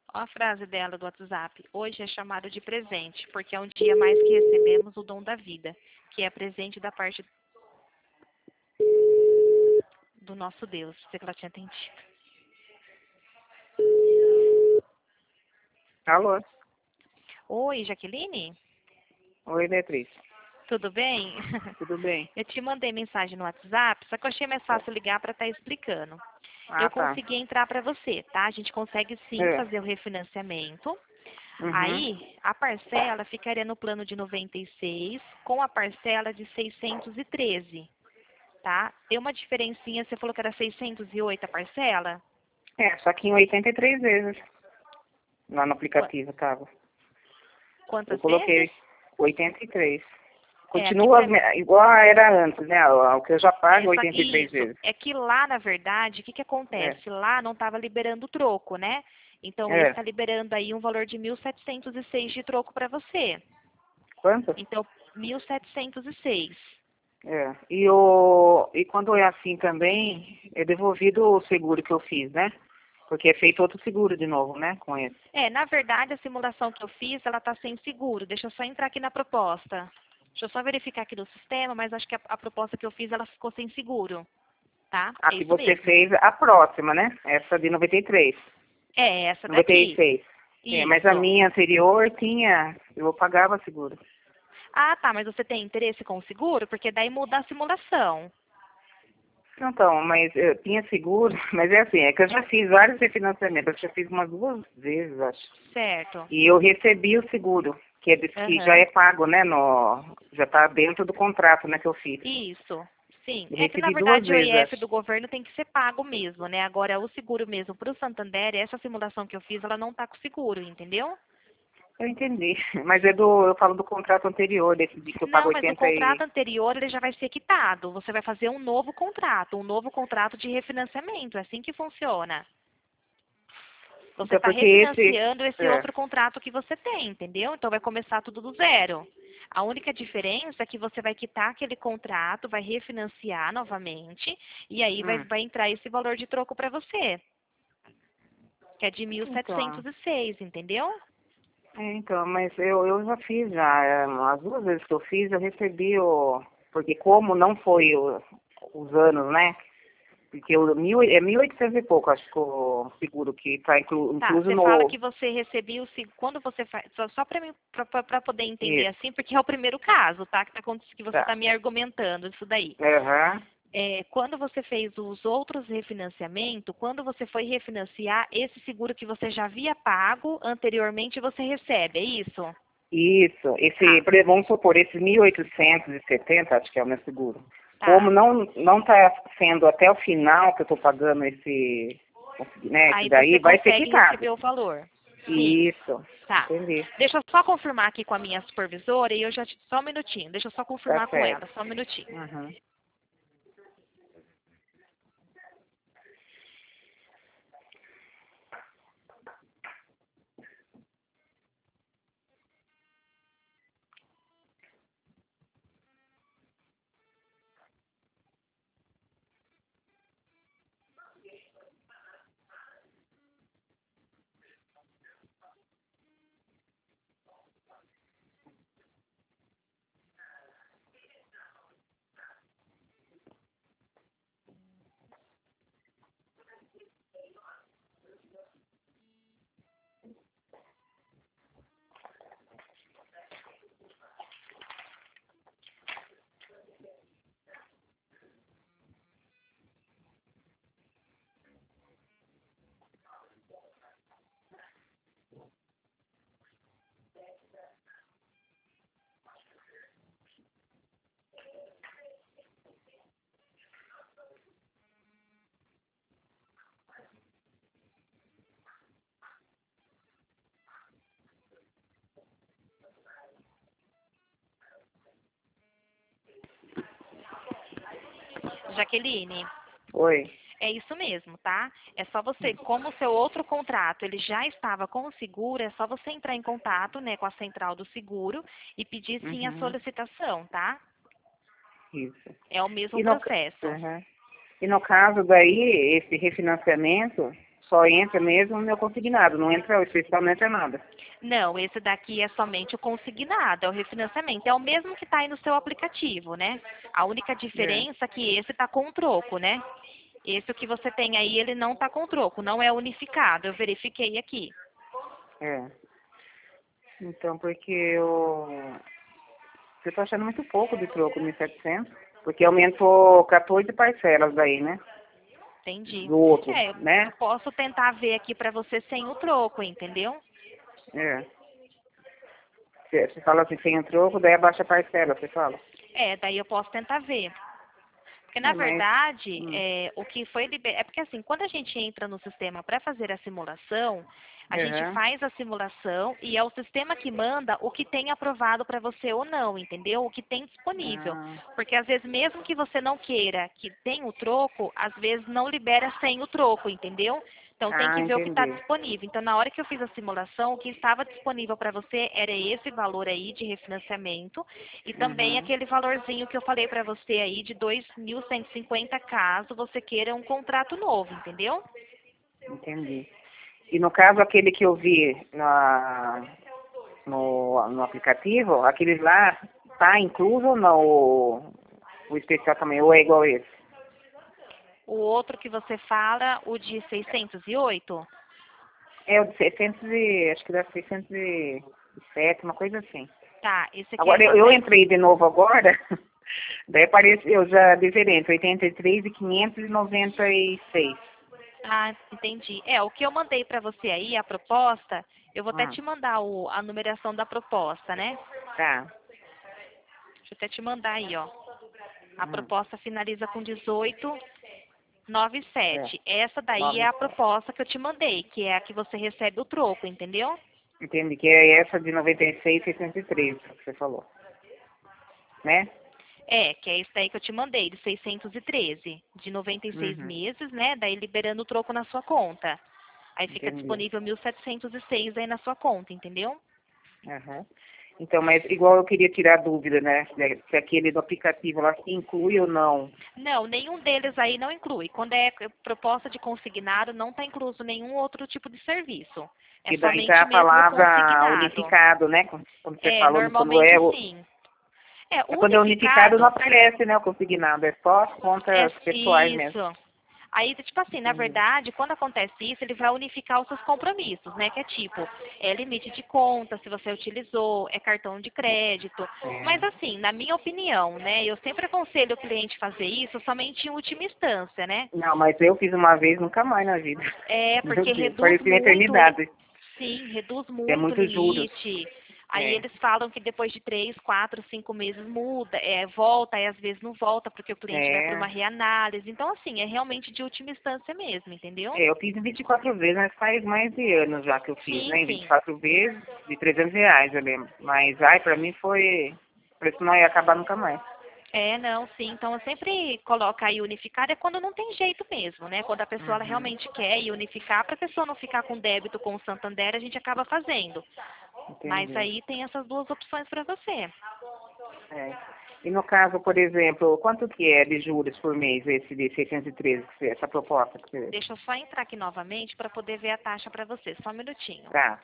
Ó a frase dela do WhatsApp. Hoje é chamado de presente, porque é um dia mais que recebemos o dom da vida, que é presente da parte do nosso Deus. Sei que ela tinha entendido. Alô? Oi, Jaqueline? Oi, Beatriz. Tudo bem? Tudo bem? Eu te mandei mensagem no WhatsApp, só que eu achei mais fácil ligar para estar explicando. Ah, Eu tá. consegui entrar para você, tá? A gente consegue sim É. fazer o refinanciamento. Uhum. Aí, a parcela ficaria no plano de 96 com a parcela de 613, tá? Tem uma diferencinha, você falou que era 608 a parcela? É, só que em 83 vezes. Lá no Qua- aplicativo tava. Eu Quantas vezes? coloquei 83. É, aqui Continua igual era antes, né? O que eu já pago só que 83 isso, vezes. é que lá, na verdade, o que que É. acontece? Lá não estava liberando o troco, né? Então, esse É. está liberando aí um valor de 1.706 de troco para você. Quanto? Então, 1.706. É. E quando é assim também, é devolvido o seguro que eu fiz, né? Porque é feito outro seguro de novo, né? Com esse. É, na verdade, a simulação que eu fiz, ela está sem seguro. Deixa eu só entrar aqui na proposta. Deixa eu só verificar aqui no sistema, mas acho que a proposta que eu fiz, ela ficou sem seguro, tá? A É que isso você mesmo. fez, a próxima, né? Essa de 93. É essa daqui. 96. É, mas a Isso. minha anterior tinha, eu pagava seguro. Ah, tá, mas você tem interesse com o seguro? Porque daí muda a simulação. Então, mas eu tinha seguro, mas é assim, é que eu já fiz vários refinanciamentos, eu já fiz umas 2 vezes, acho. Certo. E eu recebi o seguro, que, que já Aham. é pago, né, já está dentro do contrato, né, que eu fiz. Isso. Sim. Eu É que, na recebi 2 vezes, verdade, o IF acho. do governo tem que ser pago mesmo, né? Agora, o seguro mesmo para o Santander, essa simulação que eu fiz, ela não tá com seguro, entendeu? Eu entendi, mas eu falo do contrato anterior, desse de que eu pago Não, mas o 80 contrato e... anterior ele já vai ser quitado. Você vai fazer um novo contrato de refinanciamento. É assim que funciona. Você Então, está porque esse... refinanciando esse É. outro contrato que você tem, entendeu? Então vai começar tudo do zero. A única diferença é que você vai quitar aquele contrato, vai refinanciar novamente, e aí Hum. vai entrar esse valor de troco para você, que é de Então... 1.706, entendeu? Então, mas eu já fiz já, as 2 vezes que eu fiz, eu recebi o... Porque como não foi os anos, né? Porque é 1.800 e pouco, acho que o seguro que está Tá, incluso você fala no... que você recebeu, quando você faz, só para mim, para poder entender Isso, assim, porque é o primeiro caso, tá, que você tá. está me argumentando isso daí. Aham. É, quando você fez os outros refinanciamentos, quando você foi refinanciar, esse seguro que você já havia pago anteriormente, você recebe, é isso? Isso, Tá, vamos supor, esse 1.870 acho que é o meu seguro. Como tá. não está sendo até o final que eu estou pagando esse Aí você daí, vai ser consegue quitado. receber o valor. Sim, Isso, tá. entendi. Deixa eu só confirmar aqui com a minha supervisora e só um minutinho. Deixa eu só Tá confirmar com certo. ela, só um minutinho. Uhum. Jaqueline, Oi. é isso mesmo, tá? É só você, como o seu outro contrato, ele já estava com o seguro, é só você entrar em contato, né, com a central do seguro e pedir sim a Uhum. solicitação, tá? Isso. É o mesmo E no, processo. uhum. E no caso daí, esse refinanciamento, só entra mesmo o meu consignado, não entra o especial, não entra nada. Não, esse daqui é somente o consignado, é o refinanciamento. É o mesmo que está aí no seu aplicativo, né? A única diferença é que esse está com troco, né? Esse o que você tem aí, ele não está com troco, não é unificado. Eu verifiquei aqui. É. Então, porque eu tô achando muito pouco de troco, 1.700, porque aumentou 14 parcelas daí, né? Entendi. Do outro, É, eu né? posso tentar ver aqui para você sem o troco, entendeu? É. Você fala assim, sem o troco, daí abaixa a parcela, você fala. É, daí eu posso tentar ver. Porque, na É, mas... verdade, Hum. o que foi liberado... É porque, assim, quando a gente entra no sistema para fazer a simulação, a gente Aham. faz a simulação e é o sistema que manda o que tem aprovado para você ou não, entendeu? O que tem disponível. Ah, Porque, às vezes, mesmo que você não queira que tenha o troco, às vezes não libera sem o troco, entendeu? Então, tem que ver o que está entendi. disponível. Então, na hora que eu fiz a simulação, o que estava disponível para você era esse valor aí de refinanciamento e também Uhum. aquele valorzinho que eu falei para você aí de 2.150 caso você queira um contrato novo, entendeu? Entendi. E no caso, aquele que eu vi no aplicativo, aquele lá tá incluso ou não o especial também, ou é igual esse? O outro que você fala, o de 608, É o de 600 e, acho que dá 607, uma coisa assim. tá, esse aqui é Agora, eu entrei de novo agora, daí apareceu já diferente, 83 e 596. Ah, entendi. É, o que eu mandei para você aí, a proposta, eu vou até Hum, te mandar a numeração da proposta, né? tá. Deixa eu até te mandar aí, ó. A Hum, proposta finaliza com é, 1897. Essa daí é 9. a proposta que eu te mandei, que é a que você recebe o troco, entendeu? Entendi, que é essa de 96 e 603, que você falou, né? É, que é esse daí que eu te mandei, de 613, de 96 Uhum, meses, né? Daí liberando o troco na sua conta. Aí fica entendi. disponível 1.706 aí na sua conta, entendeu? Aham. Então, mas igual eu queria tirar dúvida, né? Se aquele do aplicativo lá se inclui ou não. Não, nenhum deles aí não inclui. Quando é proposta de consignado, não está incluso nenhum outro tipo de serviço. É Que daí tá somente a mesmo o palavra consignado. unificado, né? Quando você É, falou, quando é, normalmente sim. É, o quando é unificado não unificado aparece, né? O consignado, é só as é contas pessoais mesmo. isso. Aí, tipo assim, na Entendi. verdade, quando acontece isso, ele vai unificar os seus compromissos, né? Que é tipo, é limite de conta, se você utilizou, é cartão de crédito. Mas É. assim, na minha opinião, né? Eu sempre aconselho o cliente fazer isso somente em última instância, né? Não, mas eu fiz uma vez, nunca mais na vida. É, Meu porque Deus, reduz parecia uma muito, eternidade. sim, reduz É muito o muitos juros. limite. Aí É. eles falam que depois de 3, 4, 5 meses muda, volta, e às vezes não volta, porque o cliente vai para uma É. reanálise. Então, assim, é realmente de última instância mesmo, entendeu? É, eu fiz em 24 vezes, mas faz mais de anos já que eu fiz, Sim, né? Em sim. 24 vezes, de R$ 300, eu lembro. Mas, ai, pra mim foi... Parece que não ia acabar nunca mais. É, não, sim. Então, eu sempre coloco aí unificado, é quando não tem jeito mesmo, né? Quando a pessoa ela Uhum, realmente quer ir unificar, para a pessoa não ficar com débito com o Santander, a gente acaba fazendo. Mas entendi. aí tem essas duas opções para você. É. E no caso, por exemplo, quanto que é de juros por mês esse de 613, essa proposta que você... Deixa eu só entrar aqui novamente para poder ver a taxa para você. Só um minutinho. Tá.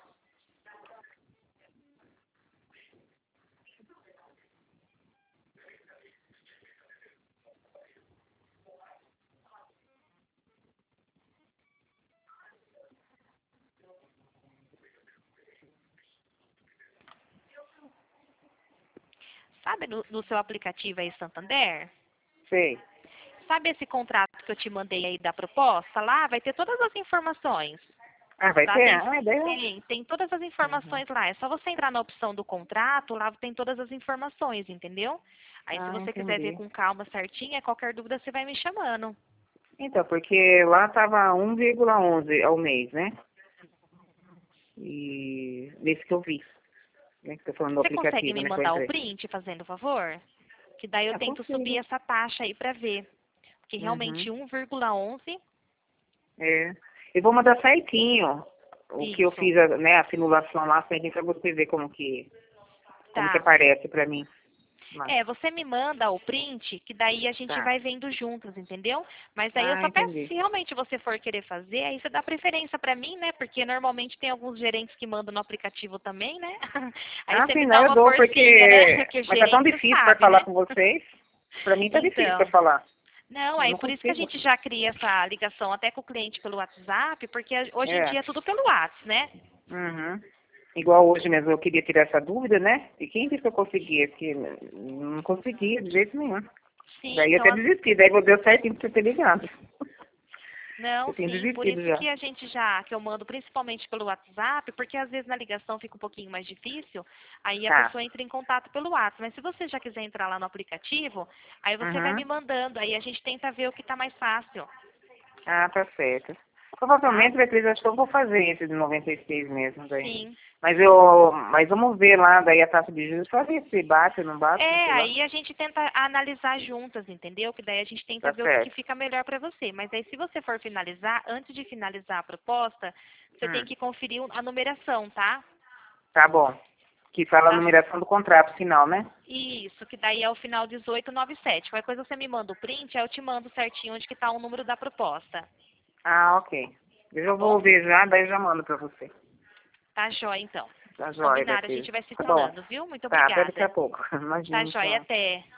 Sabe no seu aplicativo aí Santander? Sei. Sabe esse contrato que eu te mandei aí da proposta? Lá vai ter todas as informações. Ah, vai Lá ter? tem, Ah, daí... tem todas as Uhum. informações lá. É só você entrar na opção do contrato, lá tem todas as informações, entendeu? Aí se Ah, você quiser ver entendi. com calma certinha, qualquer dúvida você vai me chamando. Então, porque lá tava 1,11 ao mês, né? E nesse que eu vi, né? Que eu tô falando do Você consegue aplicativo, me né? Que eu mandar o entrei. print, fazendo favor? Que daí eu Ah, tento subir consigo. essa taxa aí para ver. Porque Uhum. realmente 1,11, É. Eu vou mandar certinho o que eu isso. fiz, né, a simulação lá, certinho pra você ver como que Tá. aparece pra mim. Você me manda o print, que daí a gente Tá. vai vendo juntos, entendeu? Mas aí eu só peço, Entendi. se realmente você for querer fazer, aí você dá preferência pra mim, né? Porque normalmente tem alguns gerentes que mandam no aplicativo também, né? Aí Ah, você sim, me não, dá eu uma dou, forcinha, né? porque... Porque o Mas tá tão gerente difícil para sabe, falar né? com vocês. Pra mim tá difícil para Então, falar. não, Eu aí não por isso que a consigo. gente já cria essa ligação até com o cliente pelo WhatsApp, porque hoje em É. dia é tudo pelo WhatsApp, né? Uhum. Igual hoje mesmo eu queria tirar essa dúvida, né? E quem disse que eu conseguia? Porque não conseguia de jeito nenhum. Sim, Daí eu então até desisti, daí deu certinho pra você ter ligado. não, Eu tinha sim, por desistido isso já. que a gente que eu mando principalmente pelo WhatsApp, porque às vezes na ligação fica um pouquinho mais difícil, aí a Tá. pessoa entra em contato pelo WhatsApp. Mas se você já quiser entrar lá no aplicativo, aí você vai me Uhum. mandando, aí a gente tenta ver o que tá mais fácil, Ah, tá certo. tá? Provavelmente, Beatriz, acho que eu vou fazer esse de 96 mesmo, daí. Sim. Mas vamos ver lá, daí a taxa de juros, pra ver se bate ou não bate, sei lá. Aí a gente tenta analisar juntas, entendeu? Que daí a gente tenta Tá ver o que certo. fica melhor para você. Mas aí se você for finalizar, antes de finalizar a proposta, você tem Hum, que conferir a numeração, tá? tá bom. Que fala a Tá? numeração do contrato final, né? Isso, que daí é o final 1897. Qualquer coisa você me manda o print, aí eu te mando certinho onde que tá o número da proposta. Ah, ok. Eu Tá já vou bom? ver já, daí eu já mando pra você. Tá jóia, então. Tá jóia, Combinado, a Beatriz. gente vai se Tá bom. falando, viu? Muito Tá, até daqui a obrigada. pouco. Tá Imagina, jóia, tchau. até.